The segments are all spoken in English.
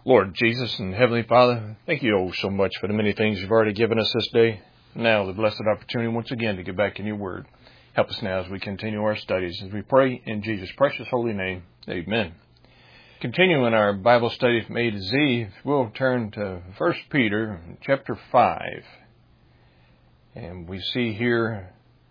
Lord Jesus and Heavenly Father, thank you so much for the many things you've already given us this day. Now the blessed opportunity once again to get back in your word. Help us now as we continue our studies. As we pray in Jesus' precious holy name, amen. Continuing our Bible study from A to Z, we'll turn to 1 Peter chapter 5. And we see here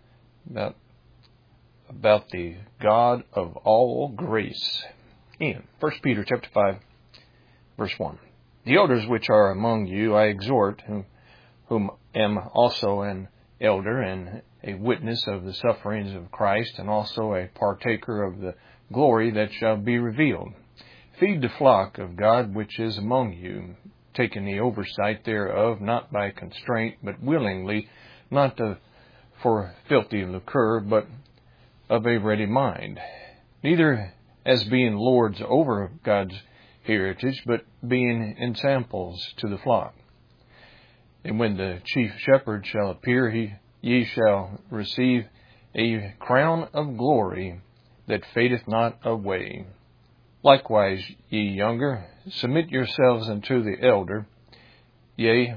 about the God of all grace. In 1 Peter chapter 5, verse 1. The elders which are among you I exhort, whom am also an elder and a witness of the sufferings of Christ, and also a partaker of the glory that shall be revealed. Feed the flock of God which is among you, taking the oversight thereof, not by constraint, but willingly, not for filthy lucre, but of a ready mind, neither as being lords over God's heritage, but being ensamples to the flock. And when the chief shepherd shall appear, ye shall receive a crown of glory that fadeth not away. Likewise, ye younger, submit yourselves unto the elder. Yea,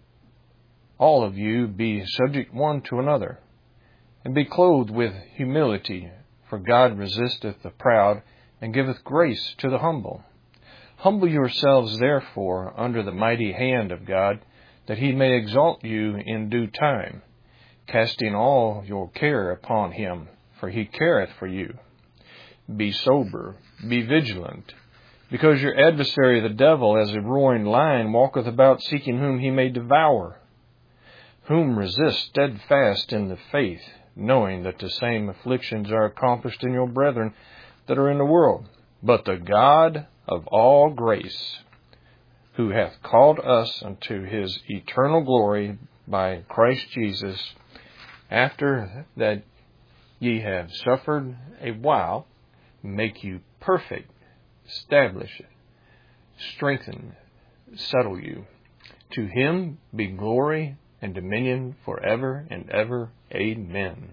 all of you be subject one to another, and be clothed with humility, for God resisteth the proud, and giveth grace to the humble. Humble yourselves, therefore, under the mighty hand of God, that he may exalt you in due time, casting all your care upon him, for he careth for you. Be sober, be vigilant, because your adversary the devil, as a roaring lion, walketh about seeking whom he may devour, whom resist steadfast in the faith, knowing that the same afflictions are accomplished in your brethren that are in the world. But the God of all grace, who hath called us unto his eternal glory by Christ Jesus, after that ye have suffered a while, make you perfect, establish, strengthen, settle you. To him be glory and dominion forever and ever. Amen.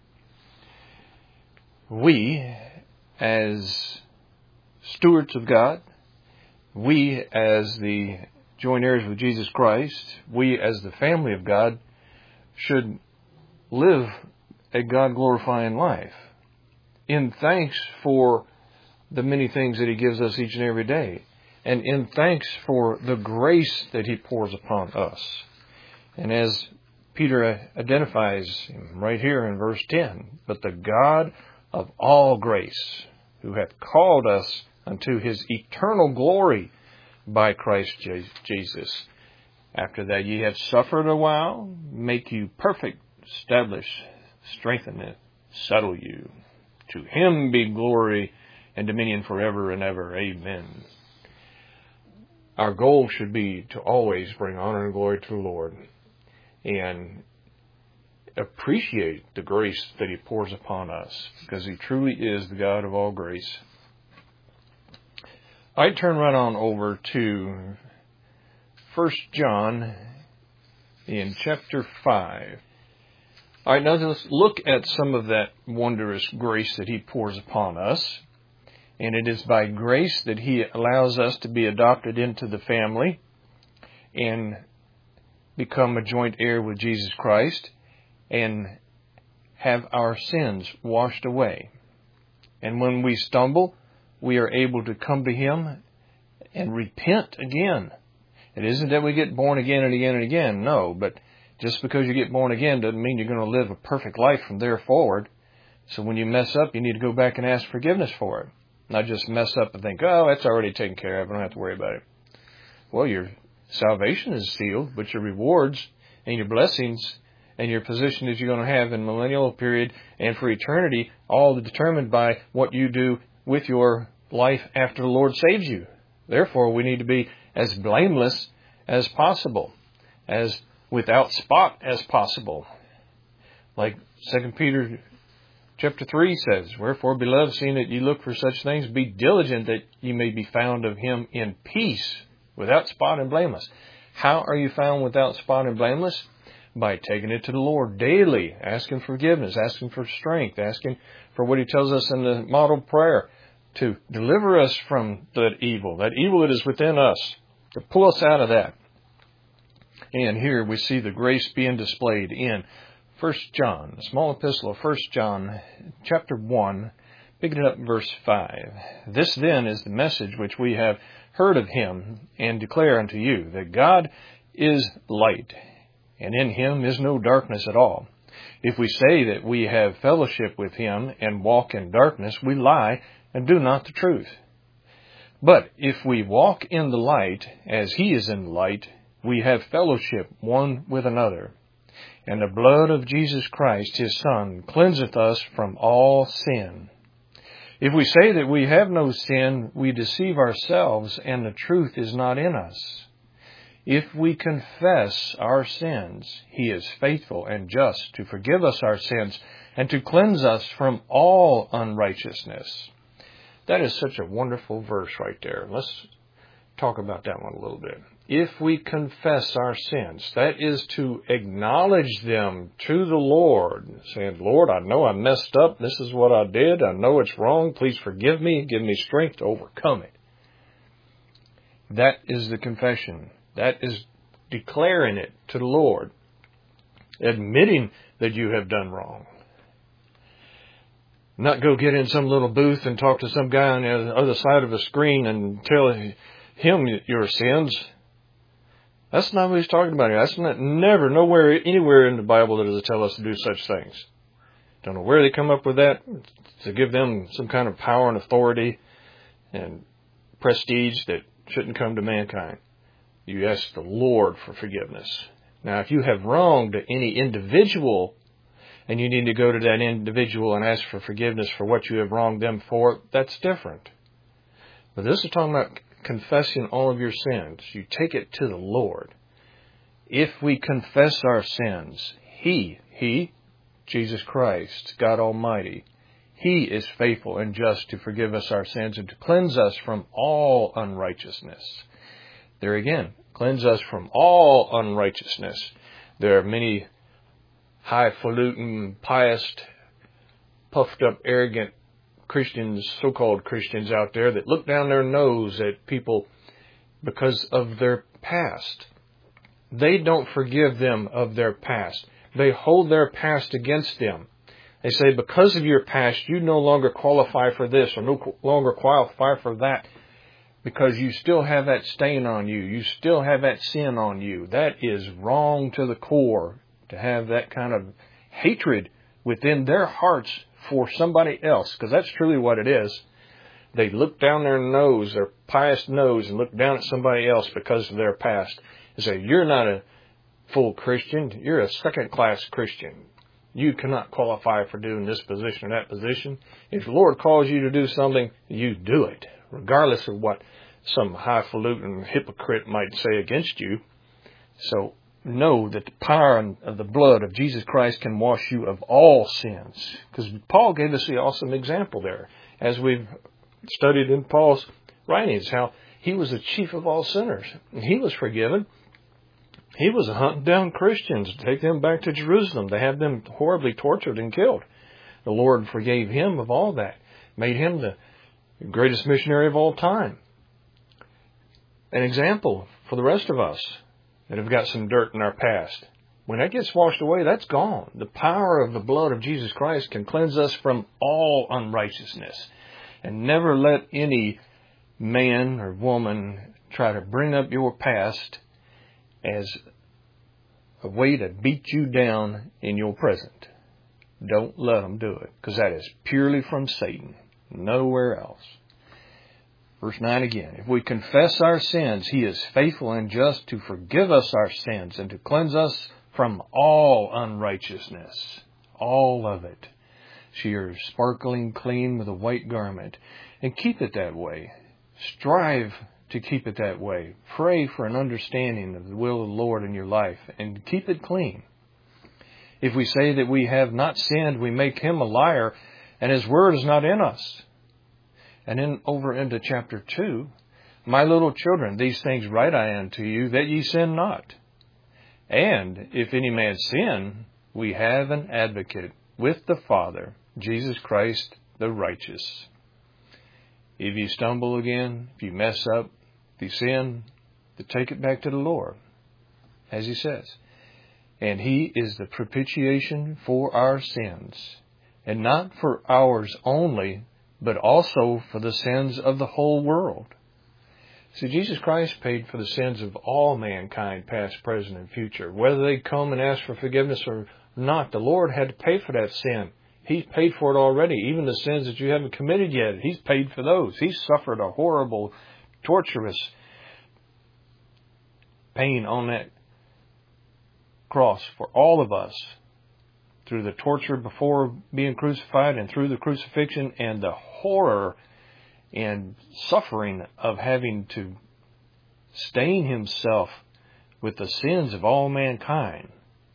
We, as stewards of God, we as the joint heirs with Jesus Christ, we as the family of God, should live a God-glorifying life in thanks for the many things that he gives us each and every day, and in thanks for the grace that he pours upon us. And as Peter identifies right here in verse 10, but the God of all grace, who hath called us unto his eternal glory by Christ Jesus. After that ye have suffered a while, make you perfect, establish, strengthen it, settle you. To him be glory and dominion forever and ever. Amen. Our goal should be to always bring honor and glory to the Lord and appreciate the grace that he pours upon us, because he truly is the God of all grace. I turn right on over to 1 John in chapter 5. All right, now let's look at some of that wondrous grace that he pours upon us. And it is by grace that he allows us to be adopted into the family and become a joint heir with Jesus Christ and have our sins washed away. And when we stumble, we are able to come to him and repent again. It isn't that we get born again and again and again. No, but just because you get born again doesn't mean you're going to live a perfect life from there forward. So when you mess up, you need to go back and ask forgiveness for it. Not just mess up and think, oh, that's already taken care of, I don't have to worry about it. Well, your salvation is sealed, but your rewards and your blessings and your position that you're going to have in the millennial period and for eternity, all determined by what you do with your life after the Lord saves you. Therefore, we need to be as blameless as possible, as without spot as possible. Like 2 Peter chapter 3 says, wherefore, beloved, seeing that ye look for such things, be diligent that ye may be found of him in peace, without spot and blameless. How are you found without spot and blameless? By taking it to the Lord daily, asking forgiveness, asking for strength, asking for what he tells us in the model prayer. to deliver us from that evil that is within us, to pull us out of that. And here we see the grace being displayed in 1 John, the small epistle of 1 John, chapter 1, picking up verse 5. This then is the message which we have heard of him and declare unto you, that God is light, and in him is no darkness at all. If we say that we have fellowship with him and walk in darkness, we lie and do not the truth. But if we walk in the light, as he is in the light, we have fellowship one with another. And the blood of Jesus Christ, his Son, cleanseth us from all sin. If we say that we have no sin, we deceive ourselves, and the truth is not in us. If we confess our sins, he is faithful and just to forgive us our sins and to cleanse us from all unrighteousness. That is such a wonderful verse right there. Let's talk about that one a little bit. If we confess our sins, that is to acknowledge them to the Lord, saying, Lord, I know I messed up. This is what I did. I know it's wrong. Please forgive me. Give me strength to overcome it. That is the confession. That is declaring it to the Lord, admitting that you have done wrong. Not go get in some little booth and talk to some guy on the other side of a screen and tell him your sins. That's not what he's talking about here. That's never, nowhere, anywhere in the Bible that does it tell us to do such things. Don't know where they come up with that, to give them some kind of power and authority and prestige that shouldn't come to mankind. You ask the Lord for forgiveness. Now, if you have wronged any individual and you need to go to that individual and ask for forgiveness for what you have wronged them for, that's different. But this is talking about confessing all of your sins. You take it to the Lord. If we confess our sins, He, Jesus Christ, God Almighty, He is faithful and just to forgive us our sins and to cleanse us from all unrighteousness. There again, cleanse us from all unrighteousness. There are many highfalutin, pious, puffed up, arrogant Christians, so-called Christians out there that look down their nose at people because of their past. They don't forgive them of their past. They hold their past against them. They say, because of your past, you no longer qualify for this or no longer qualify for that because you still have that stain on you. You still have that sin on you. That is wrong to the core, to have that kind of hatred within their hearts for somebody else, because that's truly what it is. They look down their nose, their pious nose, and look down at somebody else because of their past and say, you're not a full Christian, you're a second-class Christian. You cannot qualify for doing this position or that position. If the Lord calls you to do something, you do it, regardless of what some highfalutin hypocrite might say against you. So know that the power of the blood of Jesus Christ can wash you of all sins. Because Paul gave us the awesome example there, as we've studied in Paul's writings, how he was the chief of all sinners. And he was forgiven. He was hunting down Christians to take them back to Jerusalem, to have them horribly tortured and killed. The Lord forgave him of all that, made him the greatest missionary of all time. An example for the rest of us that have got some dirt in our past. When that gets washed away, that's gone. The power of the blood of Jesus Christ can cleanse us from all unrighteousness. And never let any man or woman try to bring up your past as a way to beat you down in your present. Don't let them do it, because that is purely from Satan, nowhere else. Verse 9 again, if we confess our sins, He is faithful and just to forgive us our sins and to cleanse us from all unrighteousness. All of it. So you're sparkling clean with a white garment. And keep it that way. Strive to keep it that way. Pray for an understanding of the will of the Lord in your life and keep it clean. If we say that we have not sinned, we make Him a liar and His word is not in us. And then over into chapter 2, my little children, these things write I unto you, that ye sin not. And if any man sin, we have an advocate with the Father, Jesus Christ the righteous. If you stumble again, if you mess up, if you sin, to take it back to the Lord, as He says. And He is the propitiation for our sins, and not for ours only, but also for the sins of the whole world. See, Jesus Christ paid for the sins of all mankind, past, present, and future. Whether they come and ask for forgiveness or not, the Lord had to pay for that sin. He's paid for it already. Even the sins that you haven't committed yet, He's paid for those. He suffered a horrible, torturous pain on that cross for all of us, through the torture before being crucified and through the crucifixion and the horror and suffering of having to stain Himself with the sins of all mankind.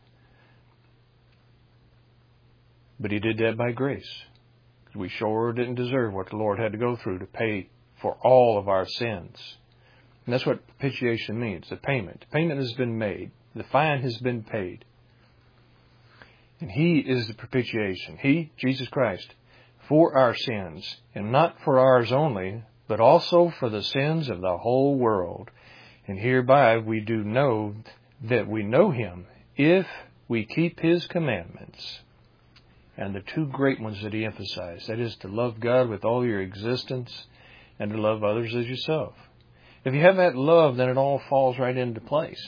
But He did that by grace. We sure didn't deserve what the Lord had to go through to pay for all of our sins. And that's what propitiation means, the payment. The payment has been made. The fine has been paid. And He is the propitiation. He, Jesus Christ, for our sins, and not for ours only, but also for the sins of the whole world. And hereby we do know that we know Him, if we keep His commandments. And the two great ones that He emphasized, that is to love God with all your existence and to love others as yourself. If you have that love, then it all falls right into place.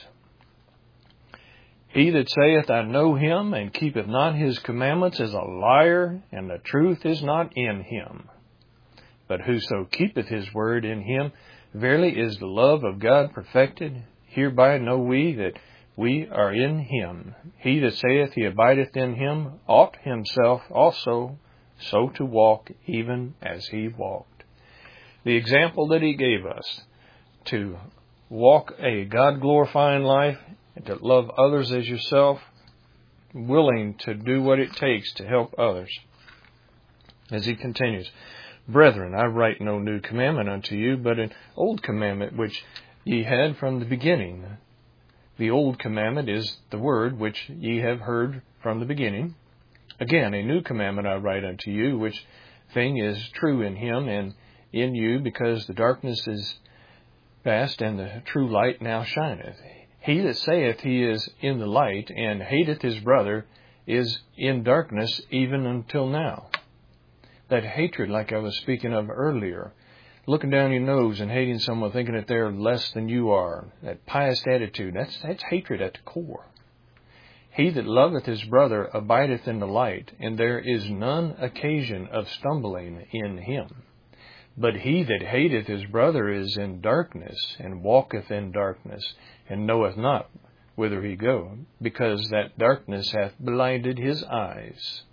He that saith, I know Him, and keepeth not His commandments, is a liar, and the truth is not in him. But whoso keepeth His word, in him verily is the love of God perfected. Hereby know we that we are in Him. He that saith he abideth in Him ought himself also so to walk, even as He walked. The example that He gave us to walk a God-glorifying life, and to love others as yourself, willing to do what it takes to help others. As He continues, Brethren, I write no new commandment unto you, but an old commandment which ye had from the beginning. The old commandment is the word which ye have heard from the beginning. Again, a new commandment I write unto you, which thing is true in Him and in you, because the darkness is past, and the true light now shineth. He that saith he is in the light, and hateth his brother, is in darkness even until now. That hatred, like I was speaking of earlier, looking down your nose and hating someone, thinking that they're less than you are, that pious attitude, that's hatred at the core. He that loveth his brother abideth in the light, and there is none occasion of stumbling in him. But he that hateth his brother is in darkness, and walketh in darkness, and knoweth not whither he goeth, because that darkness hath blinded his eyes.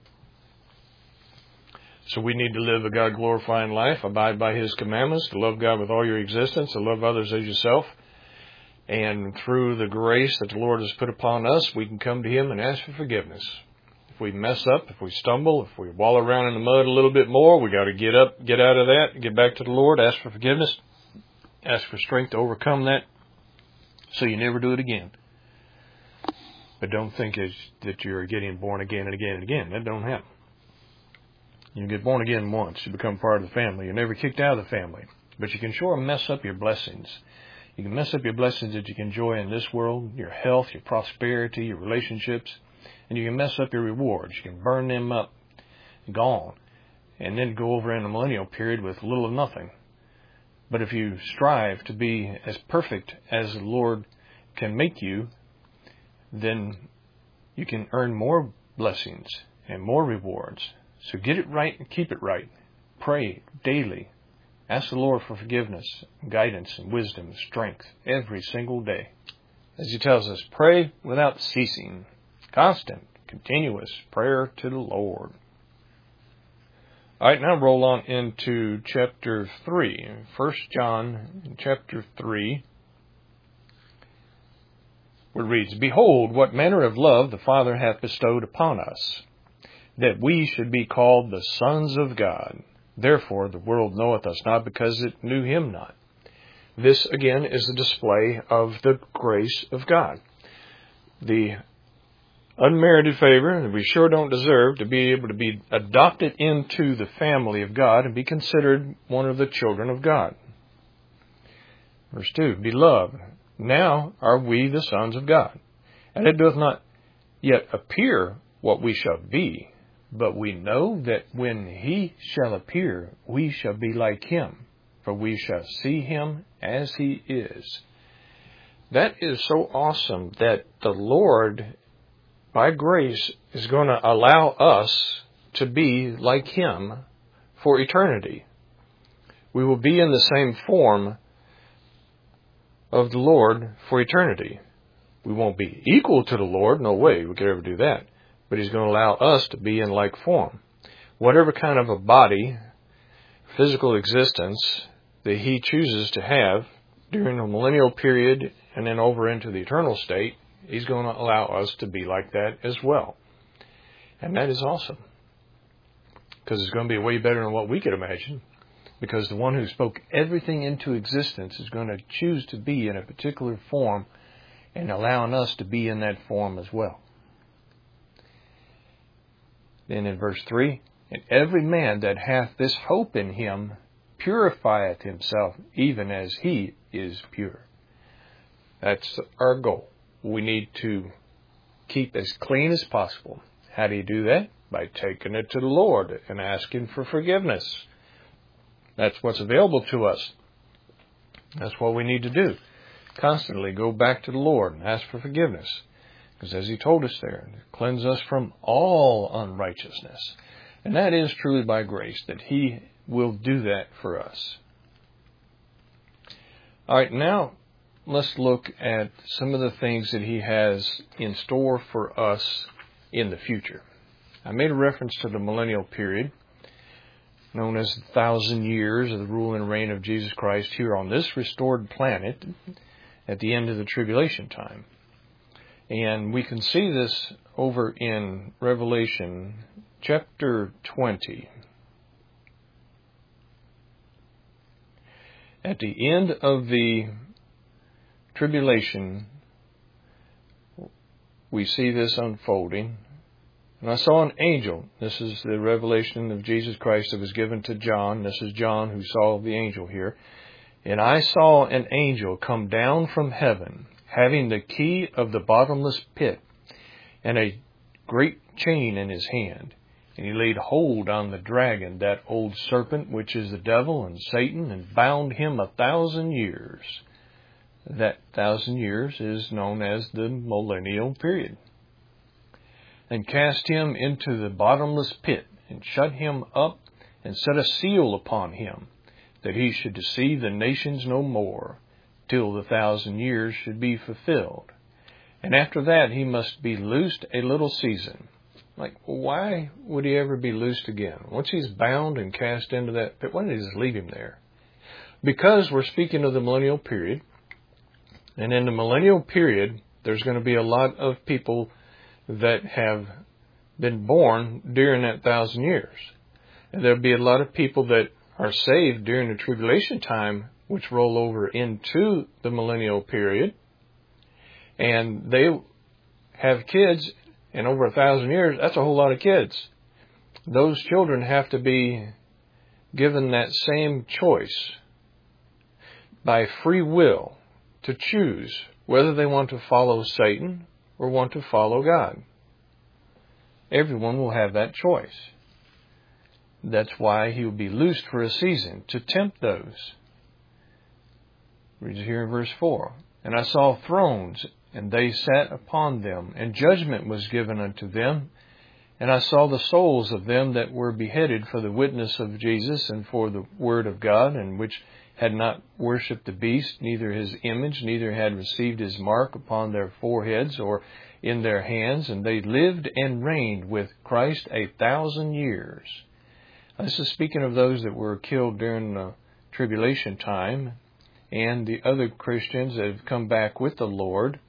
So we need to live a God-glorifying life, abide by His commandments, to love God with all your existence, to love others as yourself. And through the grace that the Lord has put upon us, we can come to Him and ask for forgiveness. If we mess up, if we stumble, if we wallow around in the mud a little bit more, we got to get up, get out of that, get back to the Lord, ask for forgiveness, ask for strength to overcome that, so you never do it again. But don't think that you're getting born again and again and again. That don't happen. You get born again once, you become part of the family. You're never kicked out of the family. But you can sure mess up your blessings. You can mess up your blessings that you can enjoy in this world, your health, your prosperity, your relationships. And you can mess up your rewards. You can burn them up, gone, and then go over in the millennial period with little or nothing. But if you strive to be as perfect as the Lord can make you, then you can earn more blessings and more rewards. So get it right and keep it right. Pray daily. Ask the Lord for forgiveness, guidance, and wisdom, and strength every single day. As He tells us, pray without ceasing. Constant, continuous prayer to the Lord. All right, now roll on into chapter 3. 1 John chapter 3, where it reads, Behold, what manner of love the Father hath bestowed upon us, that we should be called the sons of God. Therefore the world knoweth us not, because it knew Him not. This, again, is the display of the grace of God. The unmerited favor that we sure don't deserve, to be able to be adopted into the family of God and be considered one of the children of God. Verse 2, Beloved, now are we the sons of God, and it doth not yet appear what we shall be, but we know that when he shall appear, we shall be like him, for we shall see him as he is. That is so awesome that the Lord, by grace, is going to allow us to be like him for eternity. We will be in the same form of the Lord for eternity. We won't be equal to the Lord. No way we could ever do that. But he's going to allow us to be in like form. Whatever kind of a body, physical existence that he chooses to have during the millennial period and then over into the eternal state, he's going to allow us to be like that as well. And that is awesome. Because it's going to be way better than what we could imagine. Because the one who spoke everything into existence is going to choose to be in a particular form and allowing us to be in that form as well. Then in verse 3, And every man that hath this hope in him purifieth himself, even as he is pure. That's our goal. We need to keep as clean as possible. How do you do that? By taking it to the Lord and asking for forgiveness. That's what's available to us. That's what we need to do. Constantly go back to the Lord and ask for forgiveness. Because as he told us there, cleanse us from all unrighteousness. And that is truly by grace that he will do that for us. All right, now let's look at some of the things that he has in store for us in the future. I made a reference to the millennial period, known as the 1,000 years of the rule and reign of Jesus Christ here on this restored planet at the end of the tribulation time. And we can see this over in Revelation chapter 20. At the end of the tribulation, we see this unfolding. And I saw an angel. This is the revelation of Jesus Christ that was given to John. This is John who saw the angel here. And I saw an angel come down from heaven, having the key of the bottomless pit, and a great chain in his hand. And he laid hold on the dragon, that old serpent, which is the devil and Satan, and bound him 1,000 years. That 1,000 years is known as the millennial period. And cast him into the bottomless pit, and shut him up, and set a seal upon him, that he should deceive the nations no more, till the 1,000 years should be fulfilled. And after that he must be loosed a little season. Like, why would he ever be loosed again? Once he's bound and cast into that pit, why did he just leave him there? Because we're speaking of the millennial period, and in the millennial period, there's going to be a lot of people that have been born during that 1,000 years. And there'll be a lot of people that are saved during the tribulation time, which roll over into the millennial period. And they have kids, and over 1,000 years, that's a whole lot of kids. Those children have to be given that same choice by free will to choose whether they want to follow Satan or want to follow God. Everyone will have that choice. That's why he will be loosed for a season, to tempt those. Read here in verse 4. And I saw thrones, and they sat upon them, and judgment was given unto them. And I saw the souls of them that were beheaded for the witness of Jesus and for the word of God, and which had not worshipped the beast, neither his image, neither had received his mark upon their foreheads or in their hands, and they lived and reigned with Christ 1,000 years. This is speaking of those that were killed during the tribulation time, and the other Christians that have come back with the Lord.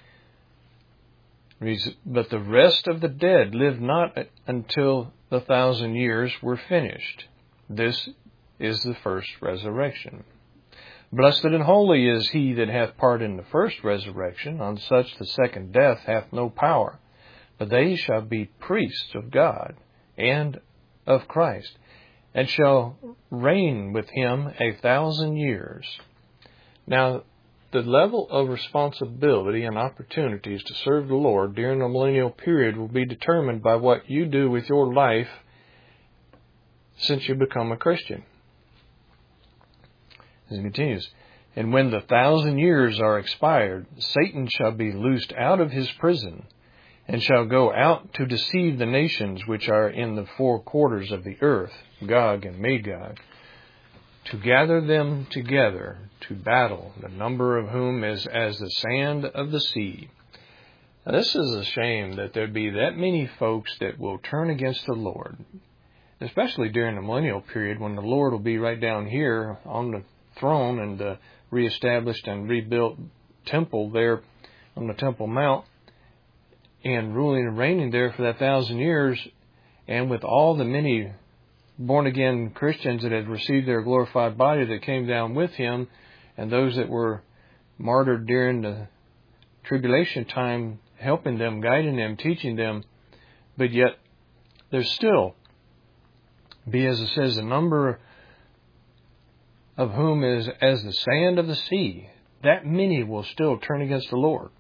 But the rest of the dead lived not until the 1,000 years were finished. This is the first resurrection. Blessed and holy is he that hath part in the first resurrection. On such the second death hath no power, but they shall be priests of God and of Christ, and shall reign with him 1,000 years. Now, the level of responsibility and opportunities to serve the Lord during the millennial period will be determined by what you do with your life since you become a Christian. As it continues, and when the 1,000 years are expired, Satan shall be loosed out of his prison, and shall go out to deceive the nations which are in the four quarters of the earth, Gog and Magog, to gather them together to battle, the number of whom is as the sand of the sea. Now, this is a shame that there be that many folks that will turn against the Lord, especially during the millennial period when the Lord will be right down here on the throne and the reestablished and rebuilt temple there on the Temple Mount, and ruling and reigning there for that 1,000 years, and with all the many born-again Christians that had received their glorified body that came down with him, and those that were martyred during the tribulation time, helping them, guiding them, teaching them. But yet, there's still be, as it says, the number of whom is as the sand of the sea. That many will still turn against the Lord.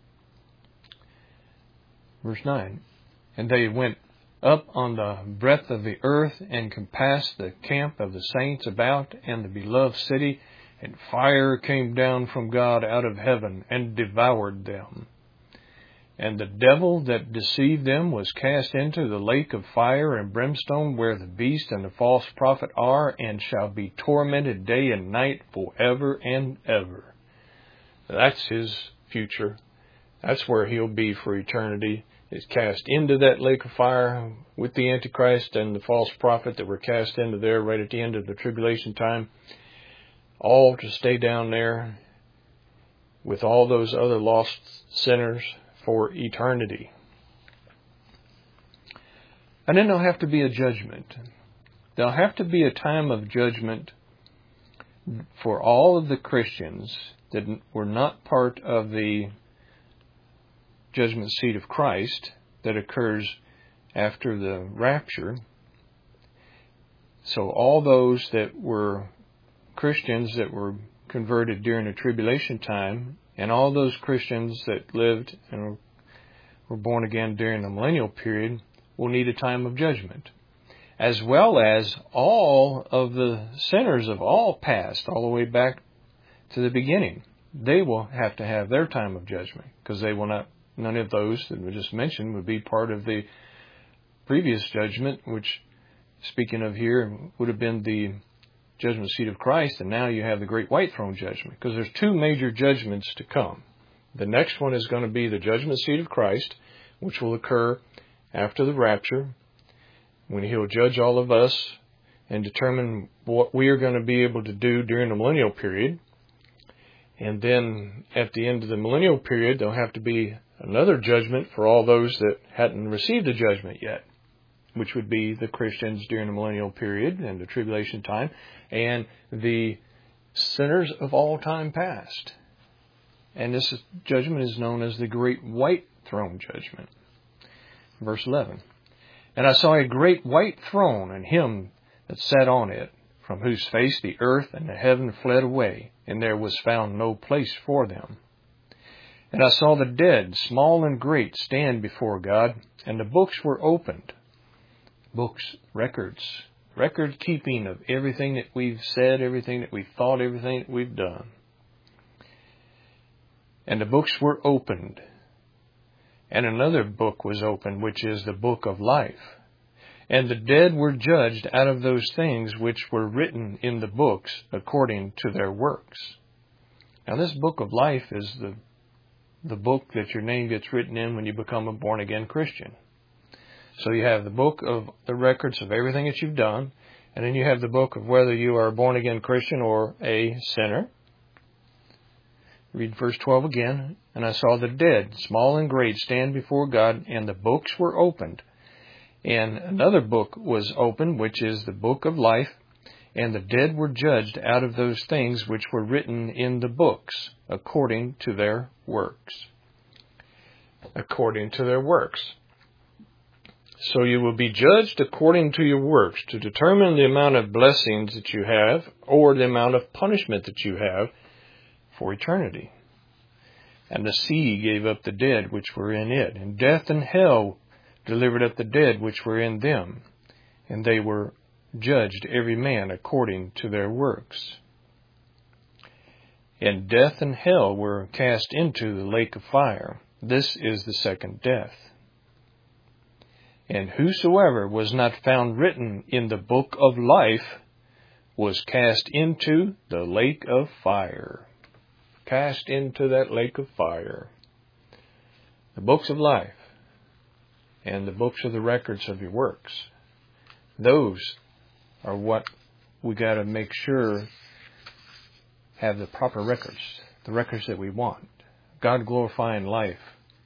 Verse 9, and they went up on the breadth of the earth, and compassed the camp of the saints about, and the beloved city, and fire came down from God out of heaven, and devoured them. And the devil that deceived them was cast into the lake of fire and brimstone, where the beast and the false prophet are, and shall be tormented day and night forever and ever. That's his future. That's where he'll be for eternity, is cast into that lake of fire with the Antichrist and the false prophet that were cast into there right at the end of the tribulation time, all to stay down there with all those other lost sinners for eternity. And then there'll have to be a judgment. There'll have to be a time of judgment for all of the Christians that were not part of the judgment seat of Christ that occurs after the rapture. So all those that were Christians that were converted during the tribulation time, and all those Christians that lived and were born again during the millennial period, will need a time of judgment, as well as all of the sinners of all past, all the way back to the beginning. They will have to have their time of judgment, because they will not. None of those that we just mentioned would be part of the previous judgment, which, speaking of here, would have been the judgment seat of Christ, and now you have the great white throne judgment, because there's two major judgments to come. The next one is going to be the judgment seat of Christ, which will occur after the rapture, when he'll judge all of us and determine what we are going to be able to do during the millennial period. And then at the end of the millennial period, there'll have to be another judgment for all those that hadn't received a judgment yet, which would be the Christians during the millennial period and the tribulation time, and the sinners of all time past. And this judgment is known as the Great White Throne Judgment. Verse 11, and I saw a great white throne, and him that sat on it, from whose face the earth and the heaven fled away, and there was found no place for them. And I saw the dead, small and great, stand before God, and the books were opened. Books, record keeping of everything that we've said, everything that we've thought, everything that we've done. And the books were opened. And another book was opened, which is the book of life. And the dead were judged out of those things which were written in the books according to their works. Now this book of life is the book that your name gets written in when you become a born-again Christian. So you have the book of the records of everything that you've done, and then you have the book of whether you are a born-again Christian or a sinner. Read verse 12 again. And I saw the dead, small and great, stand before God, and the books were opened. And another book was opened, which is the book of life, and the dead were judged out of those things which were written in the books, according to their works. According to their works. So you will be judged according to your works, to determine the amount of blessings that you have or the amount of punishment that you have for eternity. And the sea gave up the dead which were in it, and death and hell delivered up the dead which were in them, and they were judged every man according to their works. And death and hell were cast into the lake of fire. This is the second death. And whosoever was not found written in the book of life was cast into the lake of fire. Cast into that lake of fire. The books of life and the books of the records of your works. Those are what we got to make sure have the proper records, the records that we want. God-glorifying life.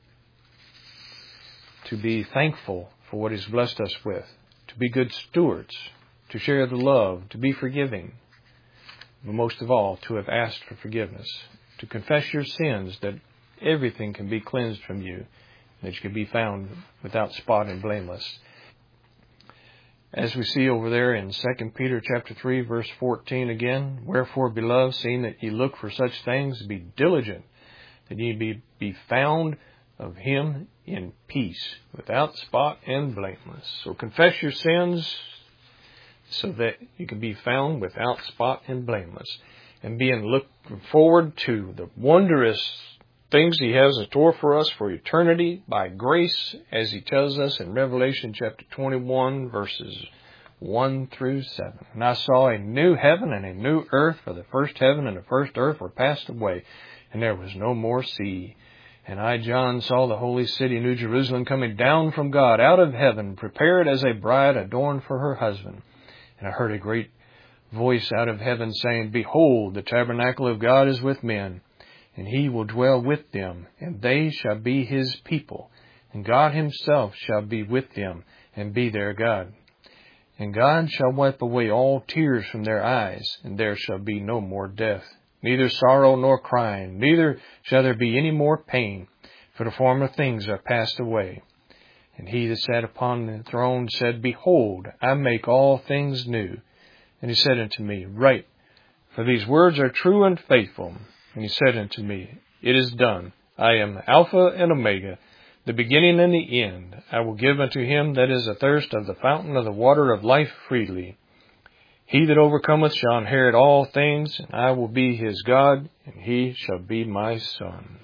To be thankful for what He's blessed us with. To be good stewards. To share the love. To be forgiving. But most of all, to have asked for forgiveness. To confess your sins, that everything can be cleansed from you. That you can be found without spot and blameless. As we see over there in 2 Peter chapter 3, verse 14 again, wherefore, beloved, seeing that ye look for such things, be diligent, that ye be found of Him in peace, without spot and blameless. So confess your sins so that you can be found without spot and blameless. And being looking forward to the wondrous things He has in store for us for eternity by grace, as He tells us in Revelation chapter 21, verses 1 through 7. And I saw a new heaven and a new earth, for the first heaven and the first earth were passed away, and there was no more sea. And I, John, saw the holy city, New Jerusalem, coming down from God out of heaven, prepared as a bride adorned for her husband. And I heard a great voice out of heaven saying, Behold, the tabernacle of God is with men, and He will dwell with them, and they shall be His people, and God Himself shall be with them, and be their God. And God shall wipe away all tears from their eyes, and there shall be no more death, neither sorrow nor crying, neither shall there be any more pain, for the former things are passed away. And He that sat upon the throne said, Behold, I make all things new. And He said unto me, Write, for these words are true and faithful. And He said unto me, It is done. I am Alpha and Omega, the beginning and the end. I will give unto him that is athirst of the fountain of the water of life freely. He that overcometh shall inherit all things, and I will be his God, and he shall be my son.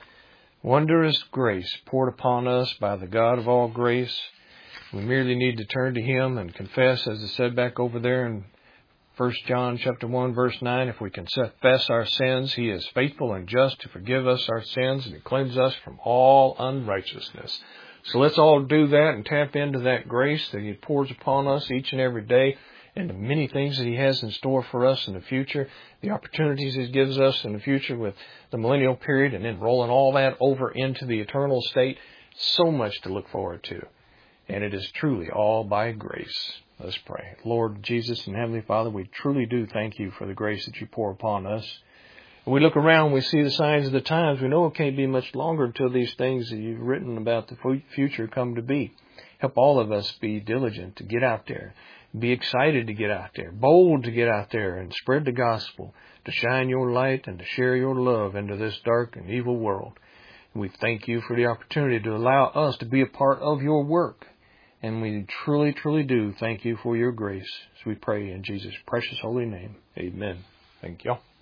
Wondrous grace poured upon us by the God of all grace. We merely need to turn to Him and confess, as it said back over there in 1 John chapter 1, verse 9, if we confess our sins, He is faithful and just to forgive us our sins and to cleanse us from all unrighteousness. So let's all do that and tap into that grace that He pours upon us each and every day, and the many things that He has in store for us in the future, the opportunities He gives us in the future with the millennial period, and then rolling all that over into the eternal state. So much to look forward to. And it is truly all by grace. Let's pray. Lord Jesus and Heavenly Father, we truly do thank You for the grace that You pour upon us. When we look around, we see the signs of the times. We know it can't be much longer until these things that You've written about the future come to be. Help all of us be diligent to get out there, be excited to get out there, bold to get out there and spread the gospel, to shine Your light and to share Your love into this dark and evil world. And we thank You for the opportunity to allow us to be a part of Your work. And we truly, truly do thank You for Your grace. So we pray in Jesus' precious holy name. Amen. Thank You.